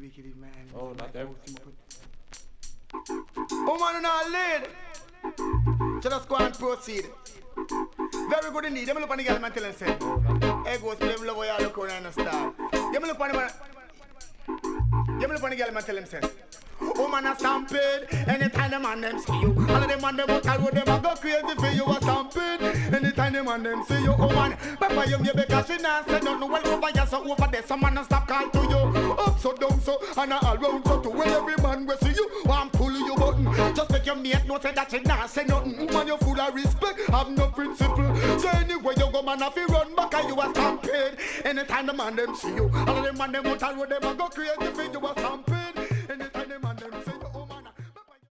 wicked man. Oh, not them. Woman and all lead. So let's go and proceed. Very good indeed. Let me look on the girl and tell him, say, hey, ghost, let me love how you look around and star. Let me look on the man. Let me look on the girl and tell him, say, woman a stampede. Anytime the man them see you, all of them man them out road them a go crazy for you a stampede. Anytime the man them see you, woman, Papa you because she not say nothing well over here, so over there some man a stop call to you. Up so down so and all round so to where every man will see you. Want pull you button, just make your mate know say that she not say nothing. Man you full of respect, have no principle. So anyway you go man if you run back and you a stampede. Anytime the man them see you, all of them man them out road them a go crazy for you a stampede.